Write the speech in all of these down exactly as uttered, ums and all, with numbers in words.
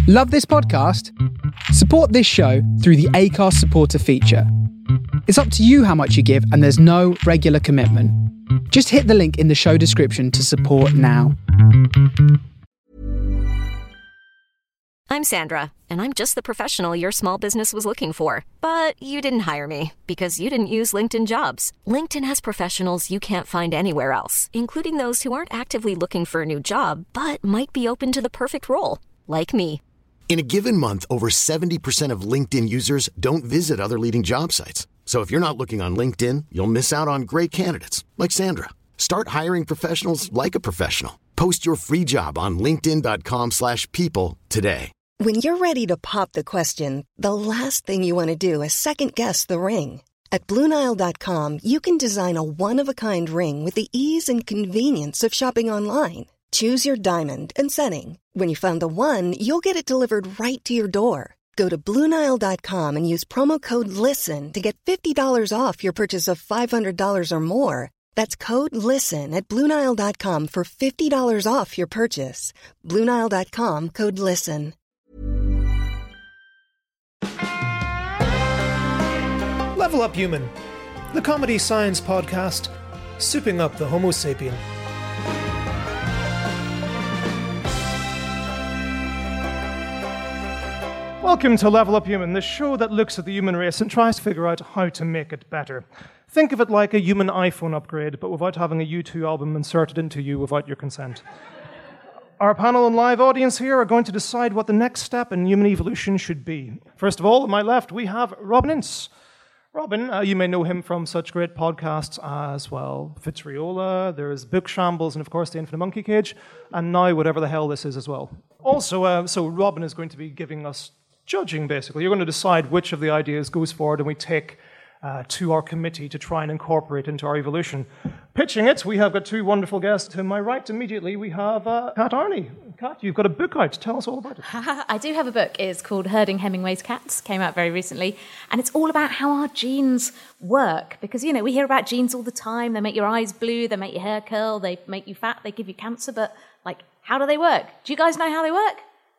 Love this podcast? Support this show through the Acast supporter feature. It's up to you how much you give, and there's no regular commitment. Just hit the link in the show description to support now. I'm Sandra, and I'm just the professional your small business was looking for. But you didn't hire me because you didn't use LinkedIn Jobs. LinkedIn has professionals you can't find anywhere else, including those who aren't actively looking for a new job, but might be open to the perfect role, like me. In a given month, over seventy percent of LinkedIn users don't visit other leading job sites. So if you're not looking on LinkedIn, you'll miss out on great candidates like Sandra. Start hiring professionals like a professional. Post your free job on linkedin.com slash people today. When you're ready to pop the question, the last thing you want to do is second-guess the ring. At Blue Nile dot com, you can design a one-of-a-kind ring with the ease and convenience of shopping online. Choose your diamond and setting. When you find the one, you'll get it delivered right to your door. Go to Blue Nile dot com and use promo code LISTEN to get fifty dollars off your purchase of five hundred dollars or more. That's code LISTEN at Blue Nile dot com for fifty dollars off your purchase. Blue Nile dot com, code LISTEN. Level Up Human, the comedy science podcast, souping up the Homo sapien. Welcome to Level Up Human, the show that looks at the human race and tries to figure out how to make it better. Think of it like a human iPhone upgrade, but without having a U two album inserted into you without your consent. Our panel and live audience here are going to decide what the next step in human evolution should be. First of all, on my left, we have Robin Ince. Robin, uh, you may know him from such great podcasts as, well, Fitzriola, there's Book Shambles, and of course The Infinite Monkey Cage, and now whatever the hell this is as well. Also, uh, so Robin is going to be giving us judging, basically. You're going to decide which of the ideas goes forward and we take uh, to our committee to try and incorporate into our evolution. Pitching it, we have got two wonderful guests. To my right, immediately, we have uh, Kat Arney. Kat, you've got a book out. Tell us all about it. I do have a book. It's called Herding Hemingway's Cats. Came out very recently. And it's all about how our genes work. Because, you know, we hear about genes all the time. They make your eyes blue. They make your hair curl. They make you fat. They give you cancer. But, like, how do they work? Do you guys know how they work?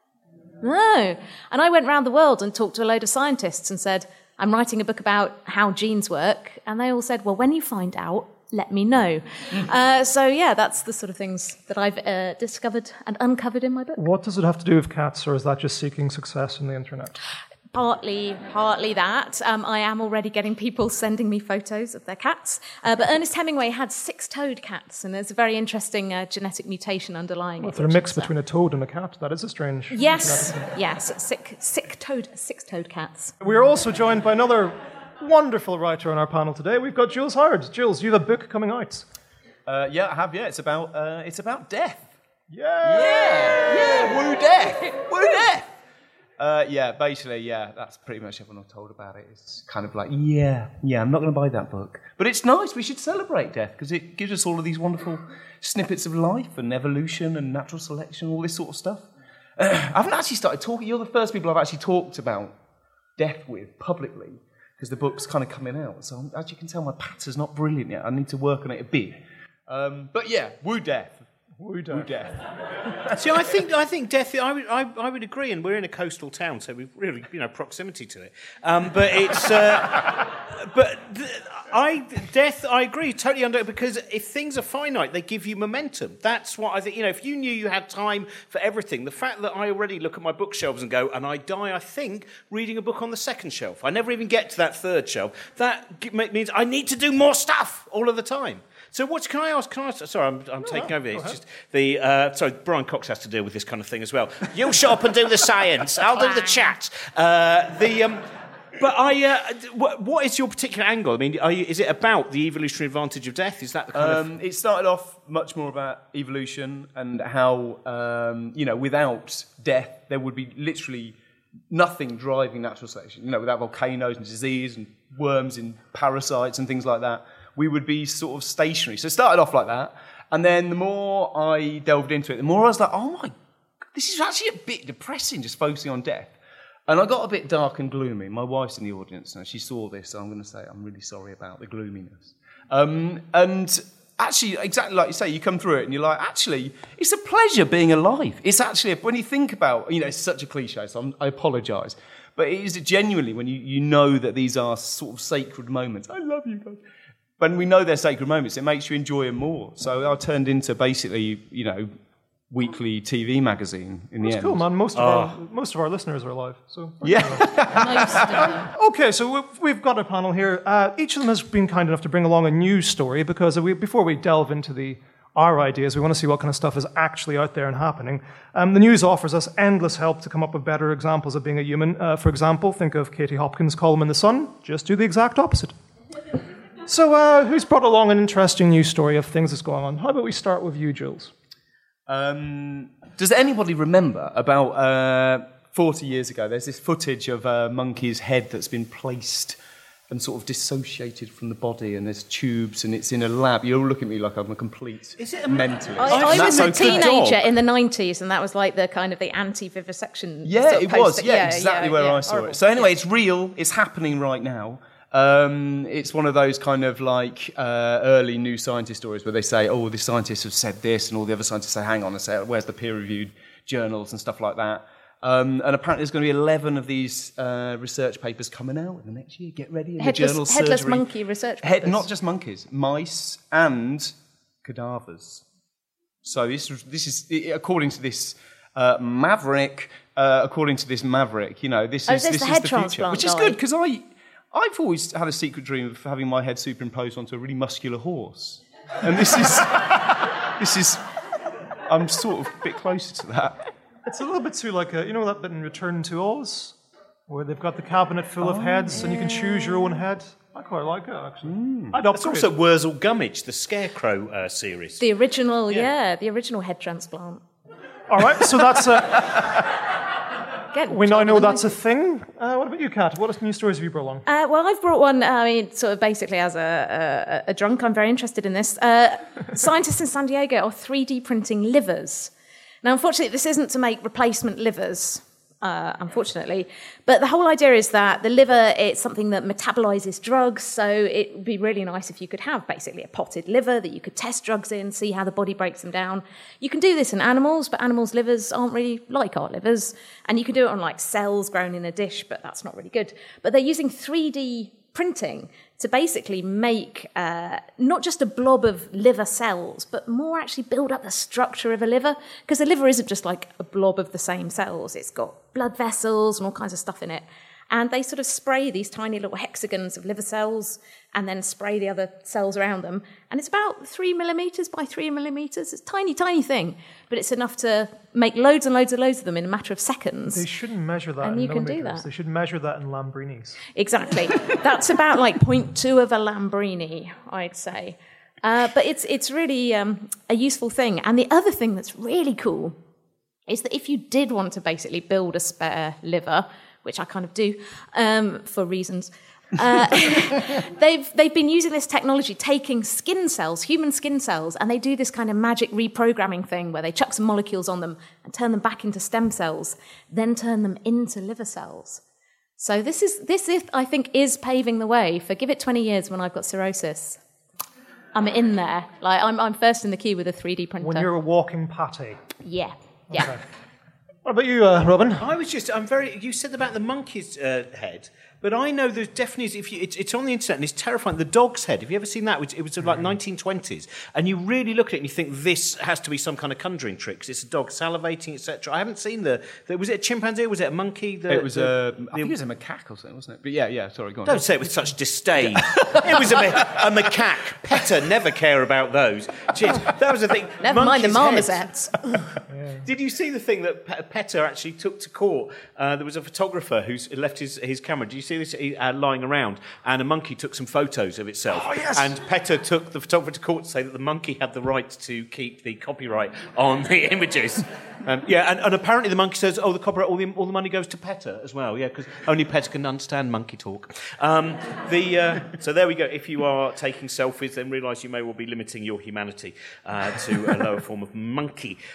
No. And I went around the world and talked to a load of scientists and said, I'm writing a book about how genes work. And they all said, well, when you find out, let me know. uh, so, yeah, that's the sort of things that I've uh, discovered and uncovered in my book. What does it have to do with cats, or is that just seeking success on the internet? Partly, partly that. Um, I am already getting people sending me photos of their cats. Uh, but Ernest Hemingway had six-toed cats, and there's a very interesting uh, genetic mutation underlying well, it. If they're a mix between a toad and a cat, that is a strange... Yes, yes, sick, sick-toed, six-toed cats. We're also joined by another wonderful writer on our panel today. We've got Jules Howard. Jules, you have a book coming out. Uh, yeah, I have, yeah. It's about, uh, it's about death. Yeah! Yeah! Yeah! Woo death! Woo death! Uh, yeah, basically, yeah, that's pretty much everyone I've told about it. It's kind of like, yeah, yeah, I'm not going to buy that book. But it's nice, we should celebrate death, because it gives us all of these wonderful snippets of life and evolution and natural selection, all this sort of stuff. Uh, I haven't actually started talking, you're the first people I've actually talked about death with publicly, because the book's kind of coming out. So as you can tell, my patter's not brilliant yet. I need to work on it a bit. Um, but yeah, woo death. Woo death. Woo death. See, I think I think death. I would I, I would agree, and we're in a coastal town, so we've really you know proximity to it. Um, but it's uh, but th- I death. I agree totally under because if things are finite, they give you momentum. That's what I think. You know, if you knew you had time for everything, the fact that I already look at my bookshelves and go, and I die, I think, reading a book on the second shelf. I never even get to that third shelf. That means I need to do more stuff all of the time. So what can I ask? Can I ask, sorry, I'm, I'm no, taking no, over. It's just the uh, sorry, Brian Cox has to deal with this kind of thing as well. You shut up and do the science. I'll do the chat. Uh, the um, but I, uh, what, what is your particular angle? I mean, are you, is it about the evolutionary advantage of death? Is that the kind um, of? It started off much more about evolution and how um, you know without death there would be literally nothing driving natural selection. You know, without volcanoes and disease and worms and parasites and things like that, we would be sort of stationary. So it started off like that. And then the more I delved into it, the more I was like, oh my, this is actually a bit depressing, just focusing on death. And I got a bit dark and gloomy. My wife's in the audience now. She saw this, so I'm going to say I'm really sorry about the gloominess. Um, and actually, exactly like you say, you come through it and you're like, actually, it's a pleasure being alive. It's actually, when you think about, you know, it's such a cliche, so I'm, I apologise, but it is genuinely when you, you know that these are sort of sacred moments. I love you guys. When we know they're sacred moments, it makes you enjoy them more. So I turned into basically, you know, weekly T V magazine in the That's end. cool, man. Most of, Oh. our, most of our listeners are alive. So Yeah. Okay, so we've, we've got a panel here. Uh, each of them has been kind enough to bring along a news story because we, before we delve into the our ideas, we want to see what kind of stuff is actually out there and happening. Um, the news offers us endless help to come up with better examples of being a human. Uh, for example, think of Katie Hopkins' column in The Sun. Just do the exact opposite. So uh, who's brought along an interesting news story of things that's going on? How about we start with you, Jules? Um, does anybody remember about uh, forty years ago, there's this footage of a monkey's head that's been placed and sort of dissociated from the body, and there's tubes, and it's in a lab. You all look at me like I'm a complete Is it a- mentalist. I, I And was that's a okay. teenager in the nineties, and that was like the kind of the anti-vivisection. Yeah, sort of it was. poster. Yeah, exactly yeah, where yeah, I saw horrible. it. So anyway, Yeah. it's real. It's happening right now. Um, it's one of those kind of like uh, early new scientist stories where they say, oh, this scientist has said this, and all the other scientists say, hang on a sec, where's the peer-reviewed journals and stuff like that. Um, and apparently there's going to be eleven of these uh, research papers coming out in the next year. Get ready. In Headless, the journal headless Surgery. monkey research Head, papers. not just monkeys, mice and cadavers. So this, this is, according to this uh, maverick, uh, according to this maverick, you know, this Oh, is, is this this the is head the future. transplant Which is guy? good, because I, I've always had a secret dream of having my head superimposed onto a really muscular horse. And this is, this is, I'm sort of a bit closer to that. It's a little bit too like, a, you know that bit in Return to Oz? Where they've got the cabinet full of heads and you can choose your own head? I quite like it, actually. I'd It's upgrade. also Wurzel Gummidge, the Scarecrow uh, series. The original, Yeah. yeah. the original head transplant. All right, so that's a... Get We now know John that's a Lennon. thing. Uh, what about you, Kat? What news stories have you brought along? Uh, well, I've brought one, I mean, sort of basically as a, a, a drunk, I'm very interested in this. Uh, scientists in San Diego are three D printing livers. Now, unfortunately, this isn't to make replacement livers, uh, unfortunately, but the whole idea is that the liver, it's something that metabolizes drugs, so it would be really nice if you could have basically a potted liver that you could test drugs in, see how the body breaks them down. You can do this in animals, but animals' livers aren't really like our livers, and you can do it on like cells grown in a dish, but that's not really good. But they're using three D printing to basically make uh, not just a blob of liver cells, but more actually build up the structure of a liver, because the liver isn't just like a blob of the same cells. It's got blood vessels and all kinds of stuff in it. And they sort of spray these tiny little hexagons of liver cells and then spray the other cells around them. And it's about three millimeters by three millimeters. It's a tiny, tiny thing, but it's enough to make loads and loads and loads of them in a matter of seconds. They shouldn't measure that And in you can do millimeters. that. They should measure that in Lambrinis. Exactly. That's about like zero point two of a Lambrini, I'd say. Uh, but it's it's really um, a useful thing. And the other thing that's really cool is that if you did want to basically build a spare liver, which I kind of do um, for reasons, uh, they've they've been using this technology, taking skin cells, human skin cells, and they do this kind of magic reprogramming thing where they chuck some molecules on them and turn them back into stem cells, then turn them into liver cells. So this is this is, I think, is paving the way for give it twenty years when I've got cirrhosis. I'm in there, like I'm I'm first in the queue with a three D printer. When you're a walking pate. Yeah, yeah. Okay. What about you, uh, Robin? I was just, I'm very, you said about the monkey's uh, head, but I know there's definitely, if you, it's, it's on the internet and it's terrifying, the dog's head. Have you ever seen that? It was, it was like nineteen twenties, and you really look at it and you think this has to be some kind of conjuring trick, 'cause it's a dog salivating, et cetera. I haven't seen the, the, was it a chimpanzee or was it a monkey? The, It was the, a, I think it was a macaque or something, wasn't it? But yeah, yeah, sorry, go on. Don't say it with such disdain. It was a, ma- a macaque. PETA never care about those. Jeez, that was the thing. Never mind the Monkey's head. marmosets. Did you see the thing that Pe- PETA actually took to court? Uh, there was a photographer who's left his, his camera. Did you see this He, uh, lying around? And a monkey took some photos of itself. Oh, yes. And PETA took the photographer to court to say that the monkey had the right to keep the copyright on the images. Um, yeah, and, and apparently the monkey says, oh, the copyright, all the, all the money goes to PETA as well. Yeah, because only PETA can understand monkey talk. Um, the uh, so there we go. If you are taking selfies, then realise you may well be limiting your humanity uh, to a lower form of monkey. Uh,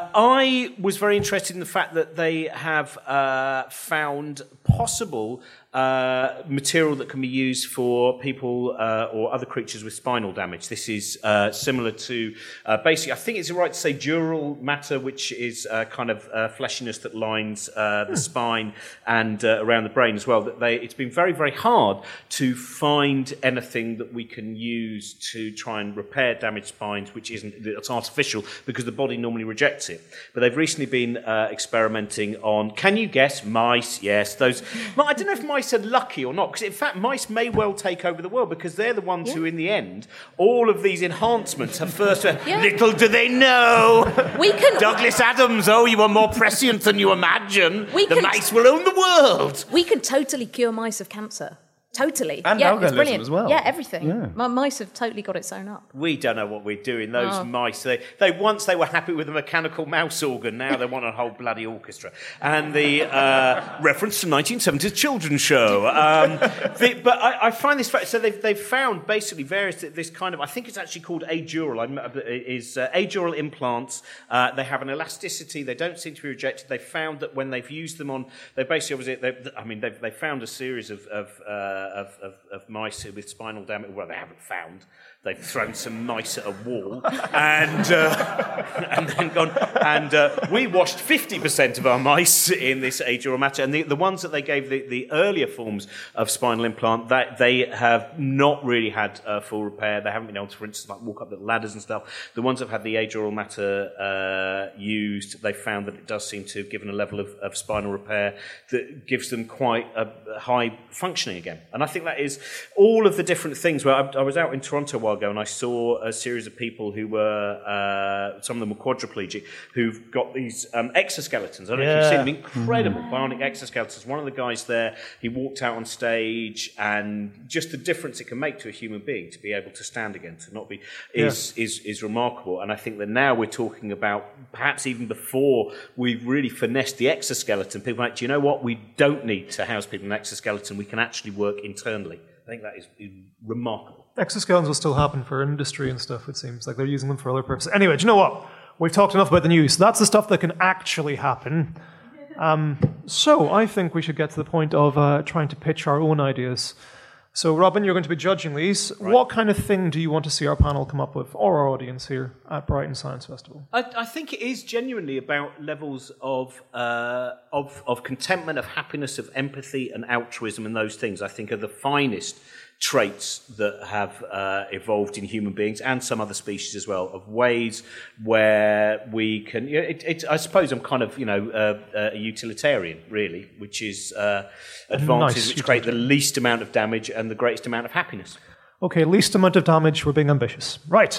Uh, I was very interested in the fact that they have uh, found possible uh, material that can be used for people uh, or other creatures with spinal damage. This is uh, similar to, uh, basically, I think it's right to say dural matter, which is uh, kind of uh, fleshiness that lines uh, the hmm. spine and uh, around the brain as well. That they, it's been very, very hard to find anything that we can use to try and repair damaged spines, which isn't, it's artificial because the body normally rejects it. But they've recently been uh, experimenting on, can you guess, mice? Yes, those. Well, I don't know if mice are lucky or not, because in fact mice may well take over the world because they're the ones yeah. who, in the end, all of these enhancements have first. Uh, yeah. Little do they know, we can. Douglas Adams. Oh, you are more prescient than you imagine. We the can, mice will own the world. We can totally cure mice of cancer. Totally. And yeah, alcoholism it's brilliant. as well. Yeah, everything. Yeah. My mice have totally got it sewn up. We don't know what we're doing. Those oh. mice, they, they once they were happy with a mechanical mouse organ, now they want a whole bloody orchestra. And the uh, reference to nineteen seventies children's show. Um, the, but I, I find this, so they've, they've found basically various, this kind of, I think it's actually called adural, is uh, adural implants. Uh, they have an elasticity, they don't seem to be rejected. They found that when they've used them on, they basically, obviously, I mean, they've, they found a series of, of, uh, of, of, of mice with spinal damage. Well, they haven't found. They've thrown some mice at a wall and uh, and then gone. And uh, we washed fifty percent of our mice in this adural matter. And the, the ones that they gave the, the earlier forms of spinal implant, that they have not really had uh, full repair. They haven't been able to, for instance, like walk up the ladders and stuff. The ones that have had the adural matter uh, used, they found that it does seem to have given a level of, of spinal repair that gives them quite a, a high functioning again. And I think that is all of the different things. Where I, I was out in Toronto a while ago and I saw a series of people who were, uh, some of them were quadriplegic, who've got these um, exoskeletons. I don't know if you've seen them, incredible bionic exoskeletons. One of the guys there, he walked out on stage and just the difference it can make to a human being to be able to stand again, to not be, is, yeah. is, is remarkable. And I think that now we're talking about, perhaps even before we've really finessed the exoskeleton, people are like, do you know what? We don't need to house people in an exoskeleton. We can actually work internally. I think that is remarkable. Exoskeletons will still happen for industry and stuff, it seems. Like they're using them for other purposes. Anyway, do you know what? We've talked enough about the news. That's the stuff that can actually happen. Um, so I think we should get to the point of uh, trying to pitch our own ideas. So, Robin, you're going to be judging these. Right. What kind of thing do you want to see our panel come up with, or our audience here at Brighton Science Festival? I, I think it is genuinely about levels of, uh, of of contentment, of happiness, of empathy and altruism, and those things I think are the finest traits that have uh, evolved in human beings and some other species as well, of ways where we can, you know, it, it, I suppose I'm kind of, you know, uh, a utilitarian, really, which is uh, advances nice which create the least amount of damage and the greatest amount of happiness. Okay, least amount of damage, we're being ambitious. Right.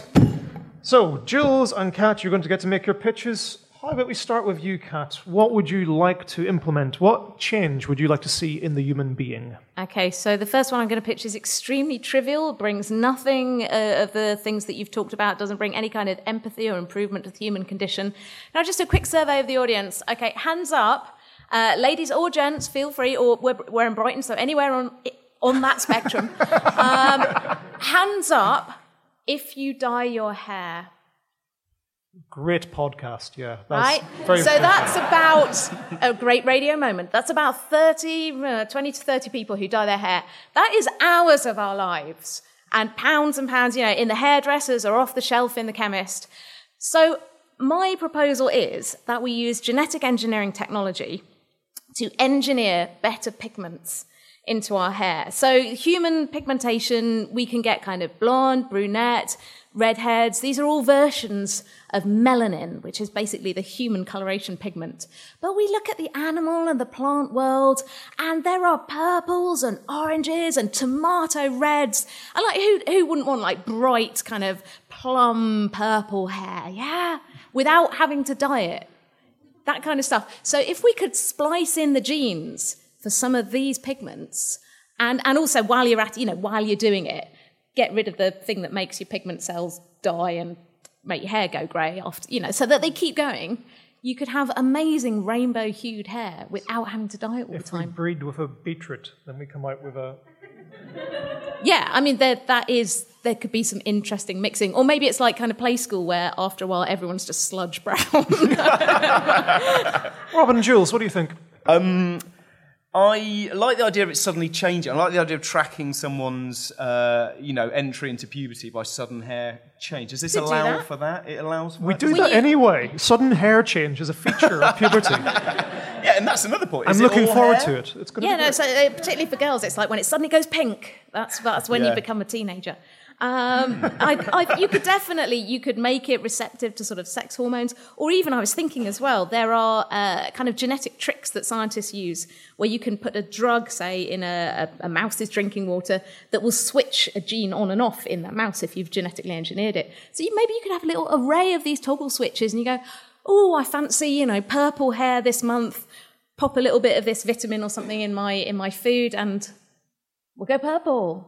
So, Jules and Kat, you're going to get to make your pitches. How about we start with you, Kat? What would you like to implement? What change would you like to see in the human being? Okay, so the first one I'm going to pitch is extremely trivial, brings nothing uh, of the things that you've talked about, doesn't bring any kind of empathy or improvement to the human condition. Now, just a quick survey of the audience. Okay, hands up. Uh, ladies or gents, feel free, or we're, we're in Brighton, so anywhere on, on that spectrum. um, hands up if you dye your hair. Great podcast, yeah. That's right? Very so that's about a great radio moment. That's about thirty, uh, twenty to thirty people who dye their hair. That is hours of our lives. And pounds and pounds, you know, in the hairdressers or off the shelf in the chemist. So my proposal is that we use genetic engineering technology to engineer better pigments into our hair. So human pigmentation, we can get kind of blonde, brunette, redheads. These are all versions of melanin, which is basically the human coloration pigment. But we look at the animal and the plant world, and there are purples and oranges and tomato reds. And like, who, who wouldn't want like bright kind of plum purple hair, yeah? Without having to dye it. That kind of stuff. So if we could splice in the genes for some of these pigments, and, and also while you're at, you know, while you're doing it, get rid of the thing that makes your pigment cells die and make your hair go grey, after, you know, so that they keep going. You could have amazing rainbow-hued hair without having to dye it all if the time. If we breed with a beetroot, then we come out with a... yeah, I mean, there that is there could be some interesting mixing, or maybe it's like kind of play school where after a while everyone's just sludge brown. Robin and Jules, what do you think? Um, I like the idea of it suddenly changing. I like the idea of tracking someone's, uh, you know, entry into puberty by sudden hair change. Does this Could do allow that. for that? It allows for We that? do Does that you- anyway. Sudden hair change is a feature of puberty. Yeah, and that's another point. Is I'm it looking all forward hair? to it. It's going to Yeah, be no, great. so uh, particularly for girls, it's like when it suddenly goes pink. That's that's when Yeah. you become a teenager. Um, I, I, you could definitely you could make it receptive to sort of sex hormones, or even I was thinking as well. There are uh, kind of genetic tricks that scientists use where you can put a drug, say, in a, a, a mouse's drinking water that will switch a gene on and off in that mouse if you've genetically engineered it. So you, maybe you could have a little array of these toggle switches, and you go, oh, I fancy you know purple hair this month. Pop a little bit of this vitamin or something in my in my food, and we'll go purple.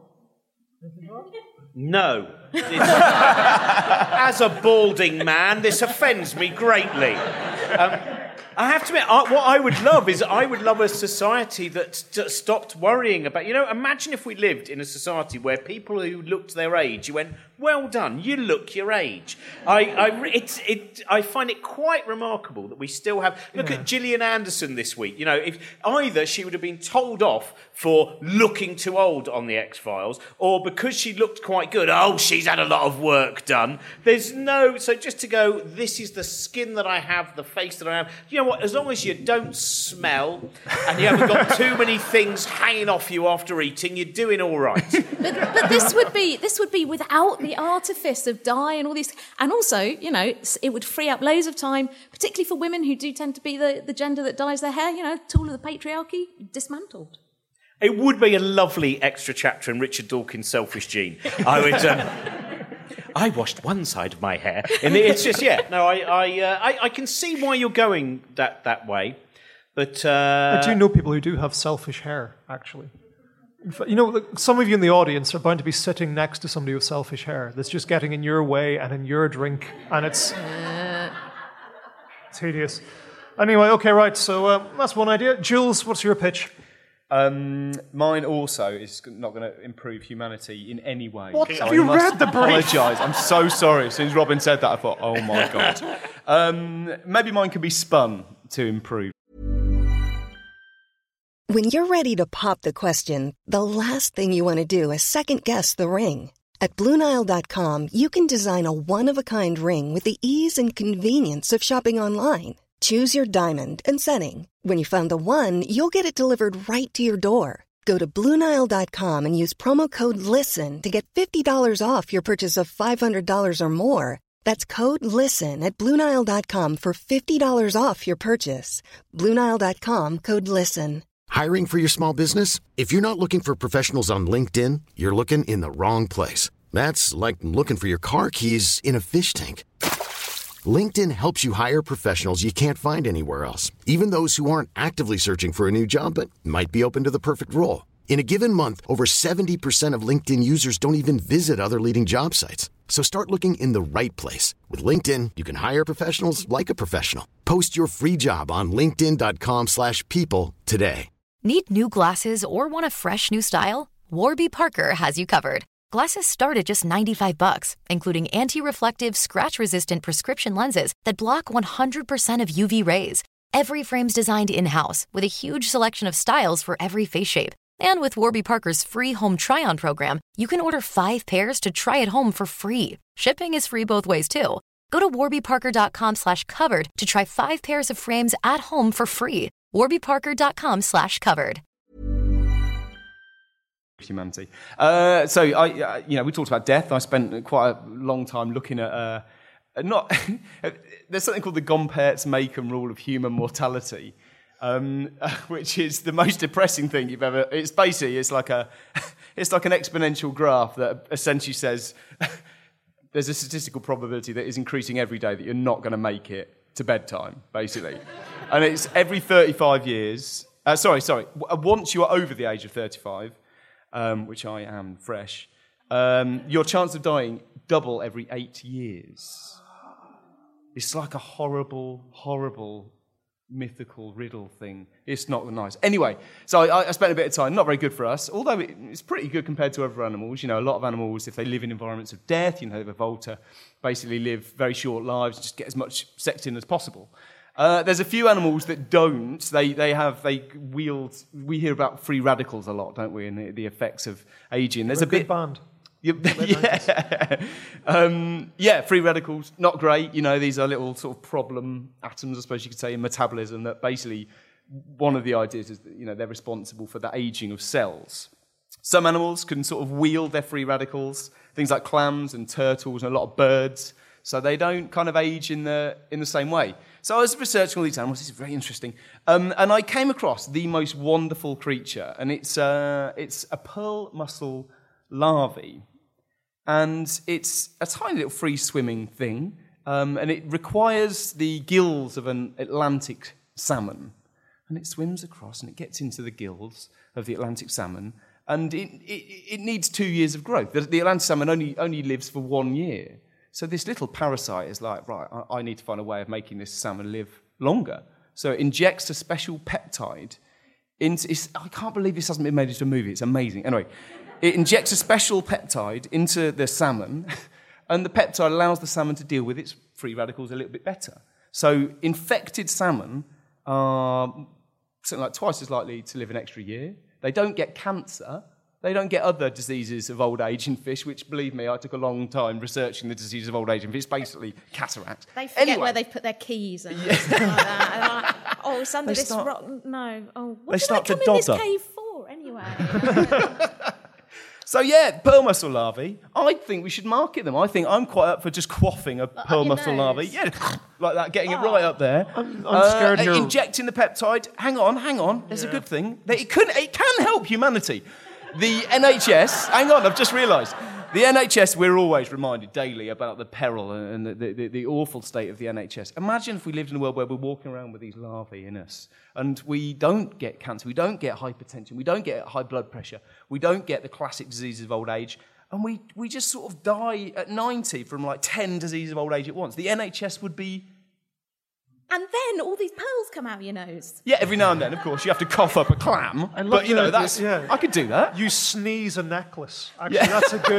No. This- as a balding man, this offends me greatly. Um, I have to admit, I, what I would love is I would love a society that st- stopped worrying about... You know, imagine if we lived in a society where people who looked their age, you went, well done, you look your age. I, I, it's, it, I find it quite remarkable that we still have... Look Yeah. at Gillian Anderson this week. You know, if either she would have been told off for looking too old on The X-Files, or because she looked quite good, oh, she's had a lot of work done. There's no... So just to go, this is the skin that I have, the face that I have. You know what? As long as you don't smell and you haven't got too many things hanging off you after eating, you're doing all right. But, but this would be this would be without the artifice of dye and all these, and also, you know, it would free up loads of time, particularly for women who do tend to be the, the gender that dyes their hair. You know, tool of the patriarchy dismantled. It would be a lovely extra chapter in Richard Dawkins' Selfish Gene. I would. Um, I washed one side of my hair, and it's just yeah. No, I I, uh, I I can see why you're going that that way, but uh, I do know people who do have selfish hair, actually. In fact, you know, like, some of you in the audience are bound to be sitting next to somebody with selfish hair that's just getting in your way and in your drink, and it's, it's hideous. Anyway, okay, right, so uh, that's one idea. Jules, what's your pitch? Um, mine also is not going to improve humanity in any way. What? So Have I you must read the brief? apologise. I'm so sorry. As soon as Robin said that, I thought, oh my God. Um, maybe mine can be spun to improve. When you're ready to pop the question, the last thing you want to do is second-guess the ring. At Blue Nile dot com, you can design a one-of-a-kind ring with the ease and convenience of shopping online. Choose your diamond and setting. When you find the one, you'll get it delivered right to your door. Go to Blue Nile dot com and use promo code LISTEN to get fifty dollars off your purchase of five hundred dollars or more. That's code LISTEN at Blue Nile dot com for fifty dollars off your purchase. Blue Nile dot com, code LISTEN. Hiring for your small business? If you're not looking for professionals on LinkedIn, you're looking in the wrong place. That's like looking for your car keys in a fish tank. LinkedIn helps you hire professionals you can't find anywhere else, even those who aren't actively searching for a new job but might be open to the perfect role. In a given month, over seventy percent of LinkedIn users don't even visit other leading job sites. So start looking in the right place. With LinkedIn, you can hire professionals like a professional. Post your free job on linkedin dot com slash people today. Need new glasses or want a fresh new style? Warby Parker has you covered. Glasses start at just ninety-five bucks, including anti-reflective, scratch-resistant prescription lenses that block one hundred percent of U V rays. Every frame's designed in-house with a huge selection of styles for every face shape. And with Warby Parker's free home try-on program, you can order five pairs to try at home for free. Shipping is free both ways, too. Go to warby parker dot com slash covered to try five pairs of frames at home for free. warby parker dot com slash covered. Humanity. Uh, so, I, uh, you know, we talked about death. I spent quite a long time looking at... Uh, not there's something called the Gompertz-Macon rule of human mortality, um, which is the most depressing thing you've ever... It's basically, it's like a, it's like an exponential graph that essentially says there's a statistical probability that is increasing every day that you're not going to make it to bedtime, basically. And it's every thirty-five years... Uh, sorry, sorry. Once you are over the age of thirty-five, um, which I am fresh, um, your chance of dying double every eight years. It's like a horrible, horrible mythical riddle thing. It's not nice. Anyway, so I, I spent a bit of time, not very good for us, although it, it's pretty good compared to other animals. You know, a lot of animals, if they live in environments of death, you know, they've evolved to basically live very short lives, just get as much sex in as possible. Uh, there's a few animals that don't. They they have, they wield, we hear about free radicals a lot, don't we, and the, the effects of aging. There's We're a, a bit... band. Yeah, um, yeah. Free radicals, not great. You know, these are little sort of problem atoms, I suppose you could say, in metabolism. That basically, one of the ideas is that you know they're responsible for the aging of cells. Some animals can sort of wield their free radicals, things like clams and turtles and a lot of birds. So they don't kind of age in the in the same way. So I was researching all these animals. This is very interesting, um, and I came across the most wonderful creature, and it's uh, it's a pearl mussel larvae. And it's a tiny little free-swimming thing, um, and it requires the gills of an Atlantic salmon. And it swims across, and it gets into the gills of the Atlantic salmon, and it, it, it needs two years of growth. The, the Atlantic salmon only, only lives for one year. So this little parasite is like, right, I, I need to find a way of making this salmon live longer. So it injects a special peptide into... It's, I can't believe this hasn't been made into a movie. It's amazing. Anyway... It injects a special peptide into the salmon, and the peptide allows the salmon to deal with its free radicals a little bit better. So infected salmon are something like twice as likely to live an extra year. They don't get cancer. They don't get other diseases of old age in fish, which, believe me, I took a long time researching the diseases of old age in fish. It's basically cataract. They forget anyway. where they've put their keys and yeah. stuff like that. And they're like, oh, it's under They this start- rock. No. Oh, what they did start I come to in this dodder. cave for, anyway? So yeah, pearl mussel larvae. I think we should market them. I think I'm quite up for just quaffing a pearl your mussel nose? larvae. Yeah, like that, getting it right up there. I'm, I'm scared Uh, you're... Injecting the peptide. Hang on, hang on. There's a good thing. That It can, it can help humanity. The N H S, hang on, I've just realised. The N H S, we're always reminded daily about the peril and the, the, the, the awful state of the N H S. Imagine if we lived in a world where we're walking around with these larvae in us and we don't get cancer, we don't get hypertension, we don't get high blood pressure, we don't get the classic diseases of old age, and we, we just sort of die at ninety from like ten diseases of old age at once. The N H S would be... And then all these pearls come out your nose. Yeah, every now and then, of course, you have to cough up a clam. I love But, you know, the- that's... yeah. I could do that. You sneeze a necklace. Actually, Yeah. that's a good...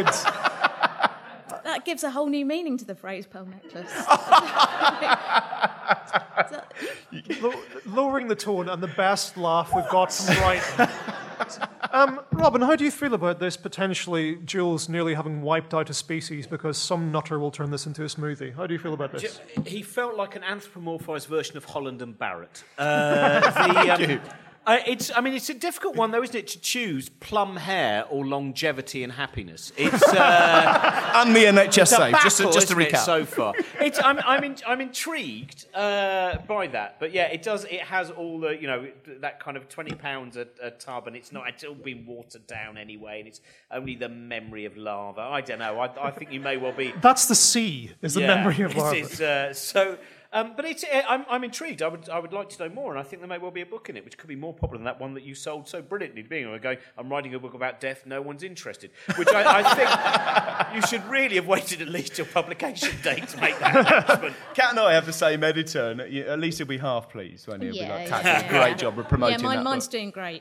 That gives a whole new meaning to the phrase pearl necklace. Low- lowering the tone and the best laugh we've got from Brighton. Um, Robin, how do you feel about this potentially Jules nearly having wiped out a species because some nutter will turn this into a smoothie? How do you feel about this? He felt like an anthropomorphised version of Holland and Barrett. Uh, the, um, uh, it's, I mean, it's a difficult one, though, isn't it, to choose plum hair or longevity and happiness? It's uh, And the N H S it's a save, just to, battle, just to isn't it, recap. so far. It's, I'm, I'm, in, I'm intrigued uh, by that, but yeah, it does. It has all the, you know, that kind of twenty pounds a, a tub, and it's not. It's all been watered down anyway, and it's only the memory of lava. I don't know. I, I think you may well be. That's the sea, is the Yeah, memory of it's- Larva. it's, uh, so, um, but it's. Uh, I'm, I'm intrigued. I would. I would like to know more, and I think there may well be a book in it, which could be more popular than that one that you sold so brilliantly. Being able to go, I'm writing a book about death. No one's interested. Which I, I think you should really have waited at least till publication date to make that announcement. Kat and I have the same editor, and at least he'll be half pleased, won't he? He'll be like, Kat did a great job of promoting Yeah, mine, that mine's book. doing great.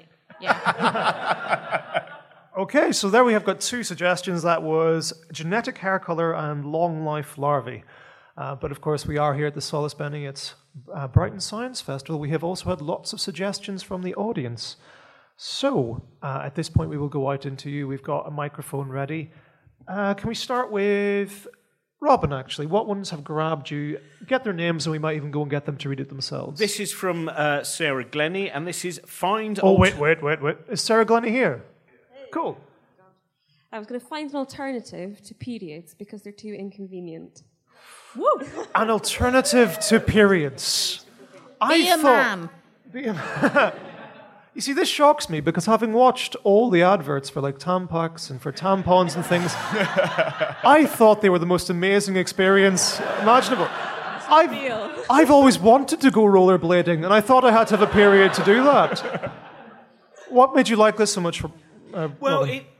Yeah. Okay, so there we have got two suggestions. That was genetic hair colour and long life larvae. Uh, but of course, we are here at the Solace Beniott's uh, Brighton Science Festival. We have also had lots of suggestions from the audience. So uh, at this point, we will go out into you. We've got a microphone ready. Uh, can we start with Robin, actually? What ones have grabbed you? Get their names, and we might even go and get them to read it themselves. This is from uh, Sarah Glennie, and this is Find... Oh, Alt- wait, wait, wait, wait. Is Sarah Glennie here? Cool. I was going to find an alternative to periods because they're too inconvenient. Woo! An alternative to periods. I Be a thought, man. Be a You see, this shocks me because having watched all the adverts for like Tampax and for tampons and things, I thought they were the most amazing experience imaginable. I've, I've always wanted to go rollerblading, and I thought I had to have a period to do that. What made you like this so much? For, uh, Well, Robin? it,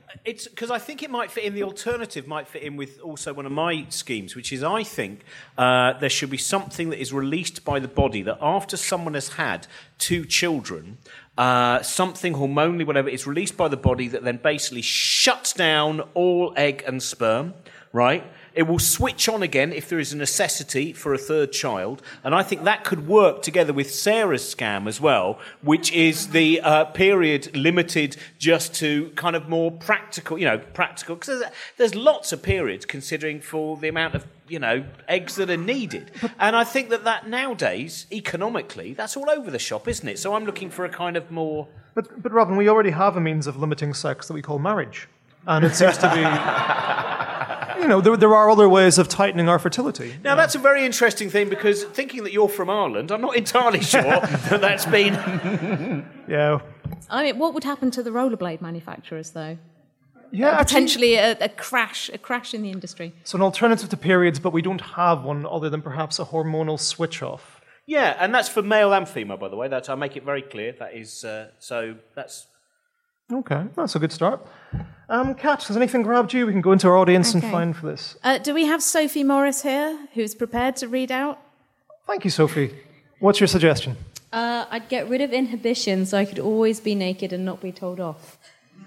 It's because I think it might fit in. The alternative might fit in with also one of my schemes, which is I think uh, there should be something that is released by the body that after someone has had two children, uh, something hormonally, whatever, is released by the body that then basically shuts down all egg and sperm, right? It will switch on again if there is a necessity for a third child. And I think that could work together with Sarah's scam as well, which is the uh, period limited just to kind of more practical, you know, practical. Because there's, there's lots of periods considering for the amount of, you know, eggs that are needed. And I think that that nowadays, economically, that's all over the shop, isn't it? So I'm looking for a kind of more... But, but Robin, we already have a means of limiting sex that we call marriage. And it seems to be... You know, there, there are other ways of tightening our fertility. Now, that's a very interesting thing, because thinking that you're from Ireland, I'm not entirely sure that that's been... Yeah. I mean, what would happen to the rollerblade manufacturers, though? Yeah, uh, potentially actually, a, a crash, a crash in the industry. So an alternative to periods, but we don't have one other than perhaps a hormonal switch-off. Yeah, and that's for male and female, by the way. That's, I make it very clear. That is, uh, so that's... Okay, that's a good start. Um, Kat, has anything grabbed you? We can go into our audience okay. and find for this. Uh, do we have Sophie Morris here, who's prepared to read out? Thank you, Sophie. What's your suggestion? Uh, I'd get rid of inhibition so I could always be naked and not be told off.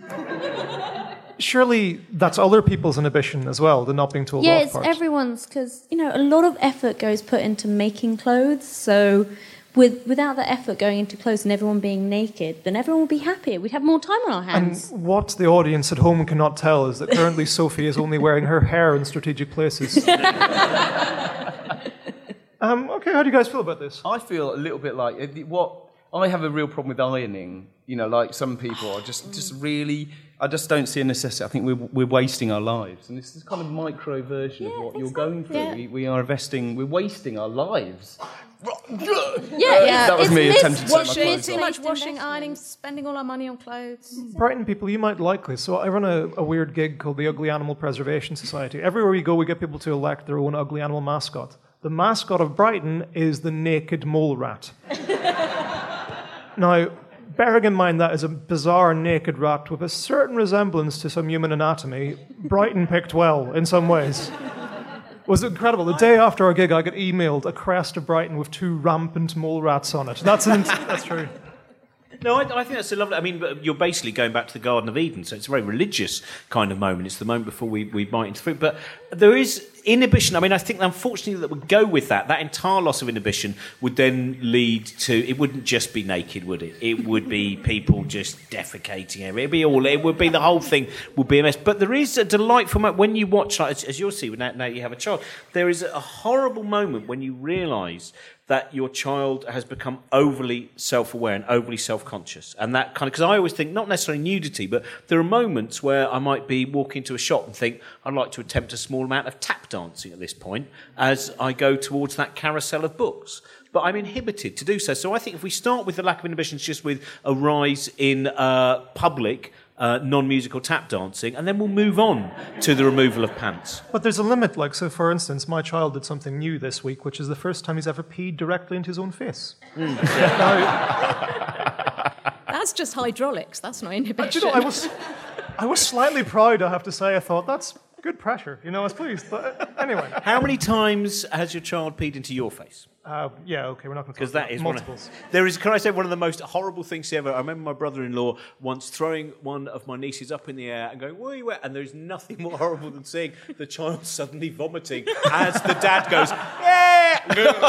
Surely that's other people's inhibition as well, the not being told yeah, off it's part. everyone's, because, you know, a lot of effort goes put into making clothes, so... With, without the effort going into clothes and everyone being naked, then everyone would be happier. We'd have more time on our hands. And what the audience at home cannot tell is that currently Sophie is only wearing her hair in strategic places. um, okay, how do you guys feel about this? I feel a little bit like what I have a real problem with ironing. You know, like some people are just, just really. I just don't see a necessity. I think we're we're wasting our lives, and this is kind of a micro version yeah, Oh, of what you're so. going through. Yeah. We, we are investing. We're wasting our lives. Yeah, yeah. That was it's me mis- attempting to take my washing, clothes too off. much washing, ironing, spending all our money on clothes. Brighton people, you might like this. So I run a, a weird gig called the Ugly Animal Preservation Society. Everywhere we go, we get people to elect their own ugly animal mascot. The mascot of Brighton is the naked mole rat. Now, bearing in mind that is a bizarre naked rat with a certain resemblance to some human anatomy, Brighton picked well in some ways. It was incredible. The day after our gig, I got emailed a crest of Brighton with two rampant mole rats on it. That's an, that's true. No, I, I think that's a lovely... I mean, you're basically going back to the Garden of Eden, so it's a very religious kind of moment. It's the moment before we, we bite into fruit. But there is inhibition. I mean, I think, unfortunately, that would go with that. That entire loss of inhibition would then lead to... It wouldn't just be naked, would it? It would be people just defecating. It would be all... It would be... The whole thing would be a mess. But there is a delightful moment when you watch, like, as, as you'll see now, now you have a child, there is a horrible moment when you realise that your child has become overly self-aware and overly self-conscious. And that kind of... Because I always think, not necessarily nudity, but there are moments where I might be walking to a shop and think, I'd like to attempt a small amount of tap dancing at this point as I go towards that carousel of books. But I'm inhibited to do so. So I think if we start with the lack of inhibitions, just with a rise in uh, public... Uh, non-musical tap dancing, and then we'll move on to the removal of pants. But there's a limit. Like, so for instance, my child did something new this week, which is the first time he's ever peed directly into his own face. Mm. Now, that's just hydraulics. That's not inhibition. You know, I was, I was slightly proud, I have to say. I thought, that's good pressure. You know, I was pleased. But uh, anyway. How many times has your child peed into your face? Uh, yeah, okay, we're not going to Because talk that about is multiples. One of, there is, can I say, one of the most horrible things ever. I remember my brother-in-law once throwing one of my nieces up in the air and going, "Where are you at?" And there's nothing more horrible than seeing the child suddenly vomiting as the dad goes, "Yeah!"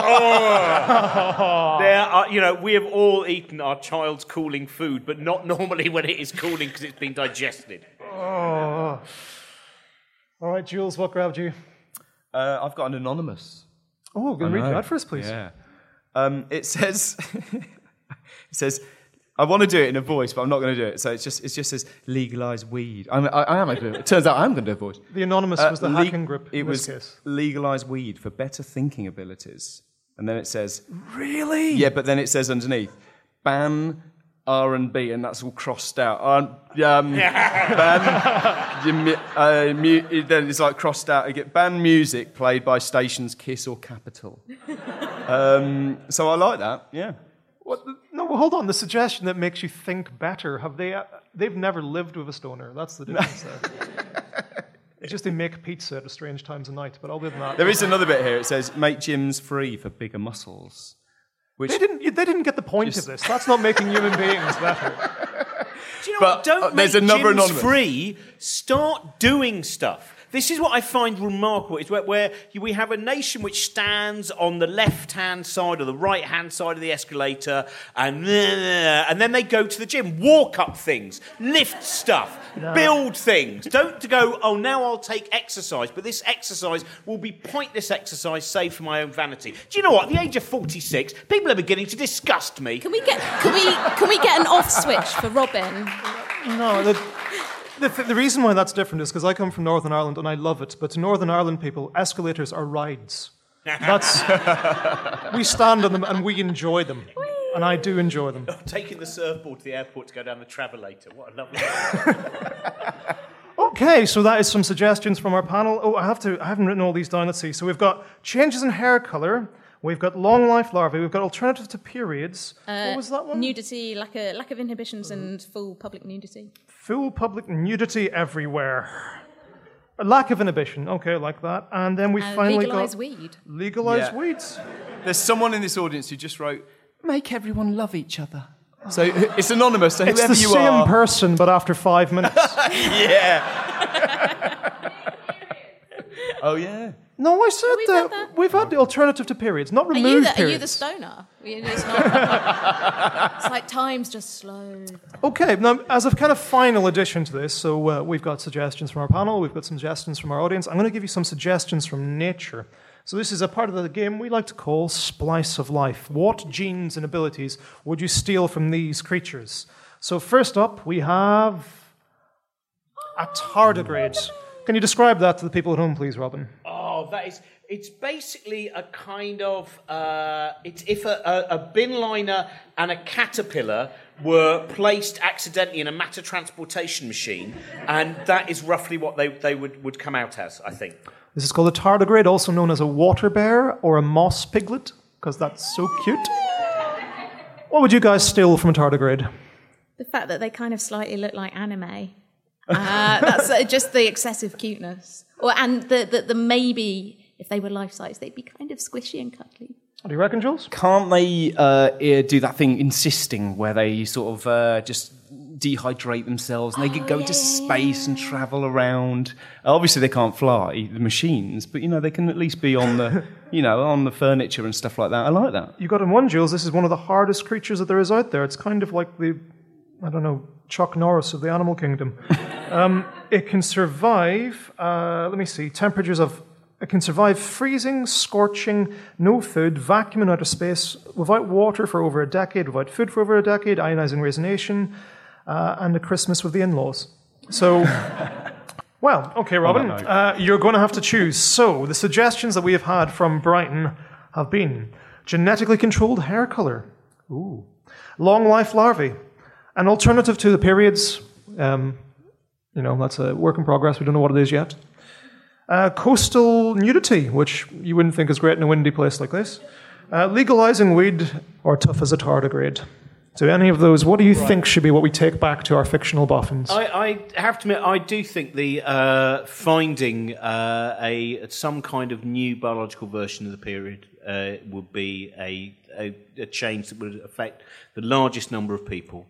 Oh. There are, you know, we have all eaten our child's cooling food, but not normally when it is cooling because it's been digested. Oh. All right, Jules, what grabbed you? Uh, I've got an anonymous. Oh, can you read that for us, please? Yeah. Um, it says, it says, I want to do it in a voice, but I'm not going to do it. So it's just, it just says legalise weed. I'm, I, I am going to do it. It turns out I'm going to do a voice. The anonymous uh, was the le- hacking grip. It in was this case. legalise weed for better thinking abilities, and then it says, really? Yeah, but then it says underneath, ban R and B, and that's all crossed out. Um, um, ban, uh, mu- then it's like crossed out. You get ban music played by stations Kiss or Capital. um, so I like that. Yeah. What? The, no, well, hold on. The suggestion that makes you think better, have they... Uh, they've never lived with a stoner. That's the difference there. It's just they make pizza at strange times of night, but other than that... There is another bit here. It says, make gyms free for bigger muscles. Which they didn't They didn't get the point just... of this. That's not making human beings better. Do you know but, what? Don't uh, make there's another gyms anonymous. free. Start doing stuff. This is what I find remarkable. It's where, where we have a nation which stands on the left-hand side or the right-hand side of the escalator, and and then they go to the gym, walk up things, lift stuff, no. build things. Don't to go, oh, now I'll take exercise, but this exercise will be pointless exercise, save for my own vanity. Do you know what? At the age of forty-six, people are beginning to disgust me. Can we get can we can we get an off switch for Robin? No. The, The, th- the reason why that's different is because I come from Northern Ireland and I love it, but to Northern Ireland people, escalators are rides. That's we stand on them and we enjoy them, and I do enjoy them. Oh, taking the surfboard to the airport to go down the Travelator, what a lovely. Okay, so that is some suggestions from our panel. Oh, I have to. I haven't written all these down. Let's see. So we've got changes in hair color. We've got long life larvae. We've got alternative to periods. Uh, what was that one? Nudity, lack of, lack of inhibitions, and full public nudity. Full public nudity everywhere. A lack of inhibition. Okay, I like that. And then we uh, finally legalize got... weed. Legalize Yeah. weeds. There's someone in this audience who just wrote, make everyone love each other. So it's anonymous, so It's whoever the you same are... person, but after five minutes. Yeah. Oh, yeah. No, I said we've that. had that. We've had the alternative to periods, not Are removed you, the, are periods. you the stoner? It's, not, it's like time's just slowed. Okay, now as a kind of final addition to this, so uh, we've got suggestions from our panel, we've got some suggestions from our audience. I'm going to give you some suggestions from nature. So this is a part of the game we like to call Splice of Life. What genes and abilities would you steal from these creatures? So first up, we have a tardigrade. Can you describe that to the people at home, please, Robin? Oh, that is... It's basically a kind of... Uh, it's if a, a, a bin liner and a caterpillar were placed accidentally in a matter transportation machine, and that is roughly what they, they would, would come out as, I think. This is called a tardigrade, also known as a water bear or a moss piglet, because that's so cute. What would you guys steal from a tardigrade? The fact that they kind of slightly look like anime. Uh, that's uh, just the excessive cuteness. Or, and the, the, the maybe, if they were life-size, they'd be kind of squishy and cuddly. What do you reckon, Jules? Can't they uh, do that thing insisting where they sort of uh, just dehydrate themselves and they could Oh, go yeah, into yeah, space yeah. and travel around? Obviously, they can't fly, the machines, but, you know, they can at least be on the, you know, on the furniture and stuff like that. I like that. You got in one, Jules. This is one of the hardest creatures that there is out there. It's kind of like the, I don't know, Chuck Norris of the animal kingdom. um, it can survive, uh, let me see, temperatures of, it can survive freezing, scorching, no food, vacuum in outer space, without water for over a decade, without food for over a decade, ionizing radiation, uh, and a Christmas with the in-laws. So, well, okay, Robin, uh, you're going to have to choose. So, the suggestions that we have had from Brighton have been genetically controlled hair color, ooh, long life larvae, an alternative to the periods, um, you know, that's a work in progress, we don't know what it is yet. Uh, coastal nudity, which you wouldn't think is great in a windy place like this. Uh, legalizing weed, or tough as a tardigrade. So any of those, what do you right. think should be what we take back to our fictional boffins? I, I have to admit, I do think the uh, finding uh, a some kind of new biological version of the period uh, would be a, a, a change that would affect the largest number of people.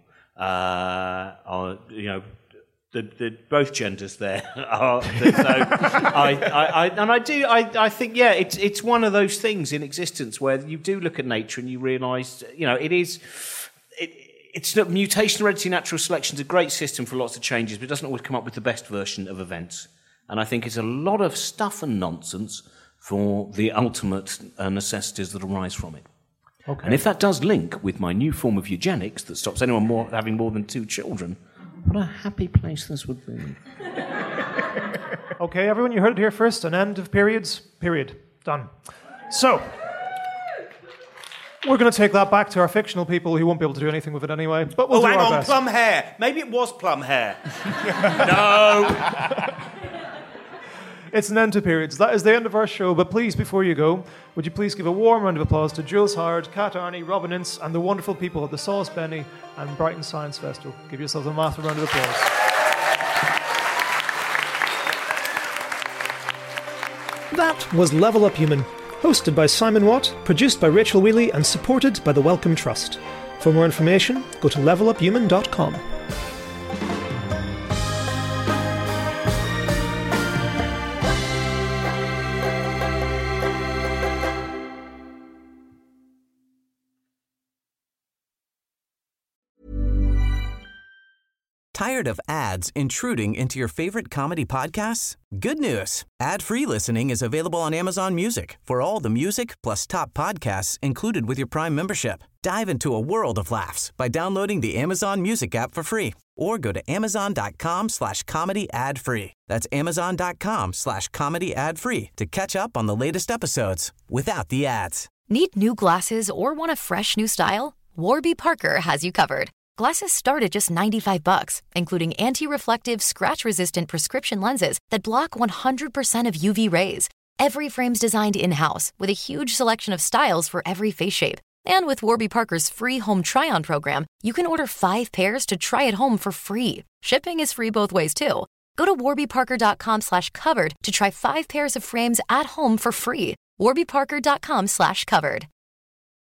Uh, are, you know, the, the both genders there are. So I, I, I, and I do. I, I think, yeah, it's it's one of those things in existence where you do look at nature and you realise, you know, it is. It, it's not, mutation, heredity, natural selection is a great system for lots of changes, but it doesn't always come up with the best version of events. And I think it's a lot of stuff and nonsense for the ultimate uh, necessities that arise from it. Okay. And if that does link with my new form of eugenics that stops anyone more having more than two children, what a happy place this would be. Okay, everyone, you heard it here first. An end of periods. Period. Done. So, we're going to take that back to our fictional people who won't be able to do anything with it anyway. But we'll oh, do hang our on, best. plum hair. Maybe it was plum hair. No. It's an end to periods. That is the end of our show, but please, before you go, would you please give a warm round of applause to Jules Howard, Kat Arney, Robin Ince, and the wonderful people at the Sauce Benny and Brighton Science Festival. Give yourselves a massive round of applause. That was Level Up Human, hosted by Simon Watt, produced by Rachel Wheely, and supported by the Wellcome Trust. For more information, go to level up human dot com. Tired of ads intruding into your favorite comedy podcasts? Good news. Ad-free listening is available on Amazon Music for all the music plus top podcasts included with your Prime membership. Dive into a world of laughs by downloading the Amazon Music app for free or go to amazon.com slash comedy ad free. That's amazon.com slash comedy ad free to catch up on the latest episodes without the ads. Need new glasses or want a fresh new style? Warby Parker has you covered. Glasses start at just ninety-five bucks, including anti-reflective, scratch-resistant prescription lenses that block one hundred percent of U V rays. Every frame's designed in-house with a huge selection of styles for every face shape. And with Warby Parker's free home try-on program, you can order five pairs to try at home for free. Shipping is free both ways, too. Go to warbyparker.com slash covered to try five pairs of frames at home for free. warbyparker.com slash covered.